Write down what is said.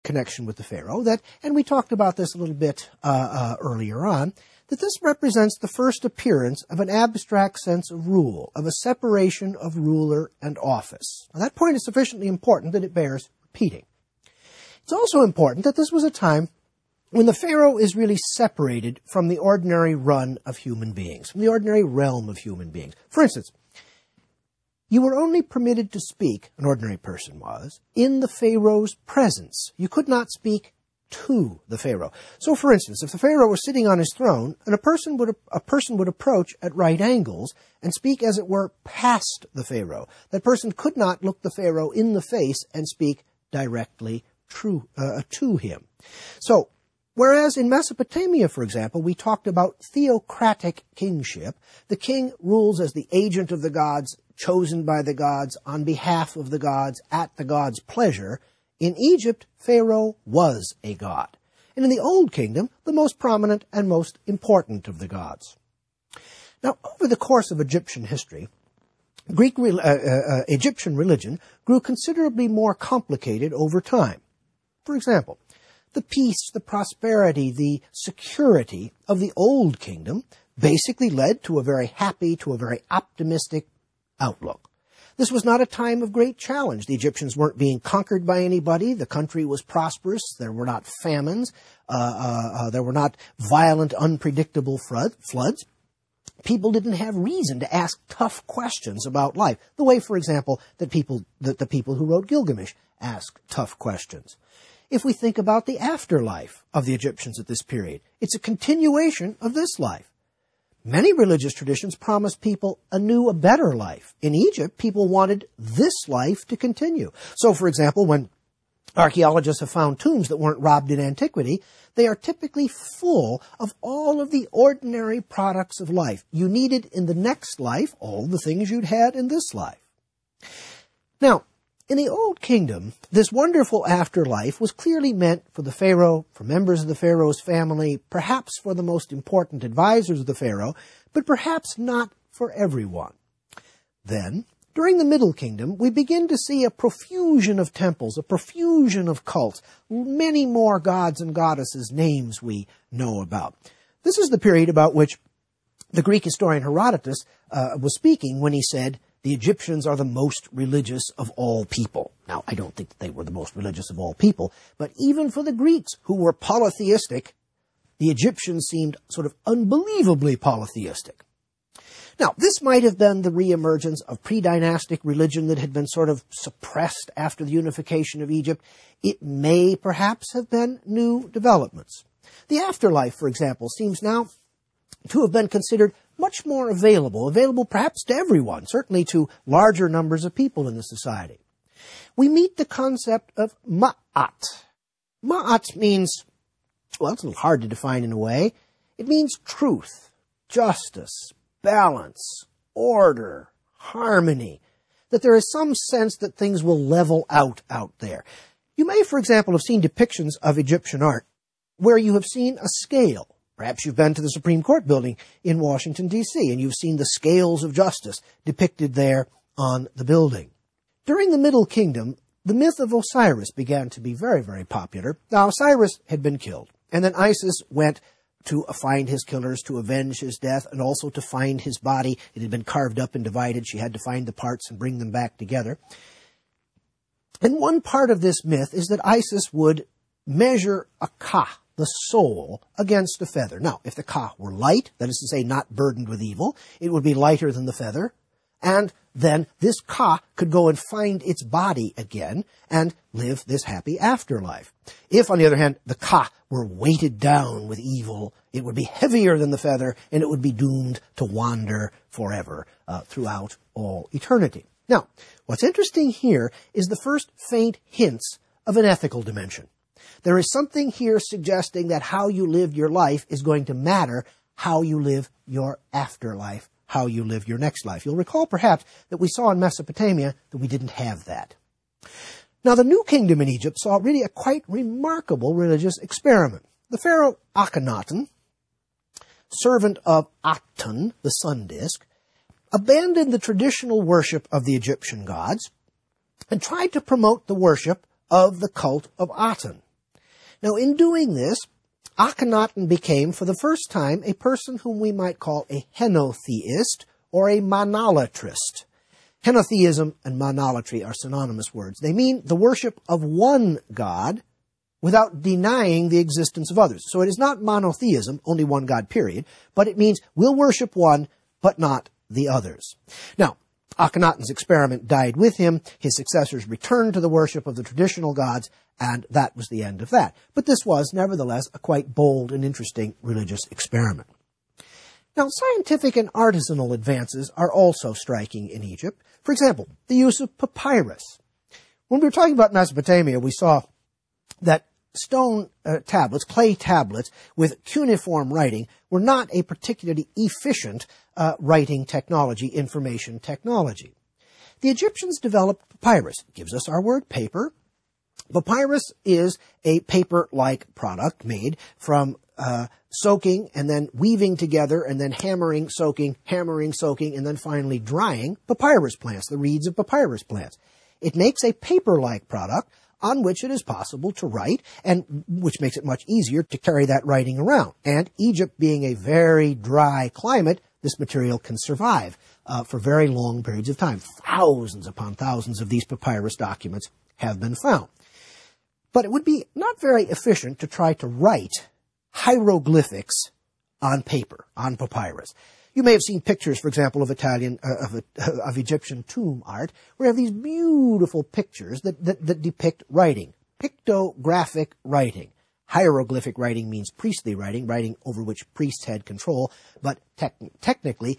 connection with the pharaoh, and we talked about this a little bit earlier on, that this represents the first appearance of an abstract sense of rule, of a separation of ruler and office. Now, that point is sufficiently important that it bears repeating. It's also important that this was a time when the pharaoh is really separated from the ordinary run of human beings, from the ordinary realm of human beings. For instance, you were only permitted to speak, an ordinary person was, in the pharaoh's presence. You could not speak to the pharaoh. So, for instance, if the pharaoh was sitting on his throne, and a person would approach at right angles and speak, as it were, past the pharaoh, that person could not look the pharaoh in the face and speak directly to him. So, whereas in Mesopotamia, for example, we talked about theocratic kingship, the king rules as the agent of the gods, chosen by the gods, on behalf of the gods, at the gods' pleasure. In Egypt, Pharaoh was a god, and in the Old Kingdom, the most prominent and most important of the gods. Now, over the course of Egyptian history, Egyptian religion grew considerably more complicated over time. For example, the peace, the prosperity, the security of the Old Kingdom basically led to a very happy, to a very optimistic outlook. This was not a time of great challenge. The Egyptians weren't being conquered by anybody. The country was prosperous. There were not famines. There were not violent, unpredictable floods. People didn't have reason to ask tough questions about life, the way, for example, that the people who wrote Gilgamesh asked tough questions. If we think about the afterlife of the Egyptians at this period, it's a continuation of this life. Many religious traditions promise people a better life. In Egypt, people wanted this life to continue. So, for example, when archaeologists have found tombs that weren't robbed in antiquity, they are typically full of all of the ordinary products of life. You needed in the next life all the things you'd had in this life. Now, in the Old Kingdom, this wonderful afterlife was clearly meant for the pharaoh, for members of the pharaoh's family, perhaps for the most important advisors of the pharaoh, but perhaps not for everyone. Then, during the Middle Kingdom, we begin to see a profusion of temples, a profusion of cults, many more gods and goddesses' names we know about. This is the period about which the Greek historian Herodotus was speaking when he said, "The Egyptians are the most religious of all people." Now, I don't think that they were the most religious of all people, but even for the Greeks, who were polytheistic, the Egyptians seemed sort of unbelievably polytheistic. Now, this might have been the reemergence of pre-dynastic religion that had been sort of suppressed after the unification of Egypt. It may perhaps have been new developments. The afterlife, for example, seems now to have been considered much more available perhaps to everyone, certainly to larger numbers of people in the society. We meet the concept of ma'at. Ma'at means, well, it's a little hard to define in a way. It means truth, justice, balance, order, harmony, that there is some sense that things will level out there. You may, for example, have seen depictions of Egyptian art where you have seen a scale. Perhaps you've been to the Supreme Court building in Washington, D.C., and you've seen the scales of justice depicted there on the building. During the Middle Kingdom, the myth of Osiris began to be very, very popular. Now, Osiris had been killed, and then Isis went to find his killers, to avenge his death, and also to find his body. It had been carved up and divided. She had to find the parts and bring them back together. And one part of this myth is that Isis would measure a ka, the soul, against a feather. Now, if the ka were light, that is to say not burdened with evil, it would be lighter than the feather, and then this ka could go and find its body again and live this happy afterlife. If, on the other hand, the ka were weighted down with evil, it would be heavier than the feather, and it would be doomed to wander forever throughout all eternity. Now, what's interesting here is the first faint hints of an ethical dimension. There is something here suggesting that how you live your life is going to matter how you live your afterlife, how you live your next life. You'll recall perhaps that we saw in Mesopotamia that we didn't have that. Now, the New Kingdom in Egypt saw really a quite remarkable religious experiment. The pharaoh Akhenaten, servant of Aten, the sun disk, abandoned the traditional worship of the Egyptian gods and tried to promote the worship of the cult of Aten. Now, in doing this, Akhenaten became, for the first time, a person whom we might call a henotheist or a monolatrist. Henotheism and monolatry are synonymous words. They mean the worship of one God without denying the existence of others. So it is not monotheism, only one God, period, but it means we'll worship one, but not the others. Now, Akhenaten's experiment died with him. His successors returned to the worship of the traditional gods, and that was the end of that. But this was, nevertheless, a quite bold and interesting religious experiment. Now, scientific and artisanal advances are also striking in Egypt. For example, the use of papyrus. When we were talking about Mesopotamia, we saw that stone tablets, clay tablets with cuneiform writing were not a particularly efficient writing technology, information technology. The Egyptians developed papyrus. It gives us our word paper. Papyrus is a paper-like product made from soaking and then weaving together and then hammering, soaking, and then finally drying papyrus plants, the reeds of papyrus plants. It makes a paper-like product on which it is possible to write, and which makes it much easier to carry that writing around. And Egypt being a very dry climate, this material can survive for very long periods of time. Thousands upon thousands of these papyrus documents have been found. But it would be not very efficient to try to write hieroglyphics on paper, on papyrus. You may have seen pictures, for example, of Egyptian tomb art, where you have these beautiful pictures that depict writing, pictographic writing. Hieroglyphic writing means priestly writing, writing over which priests had control, but technically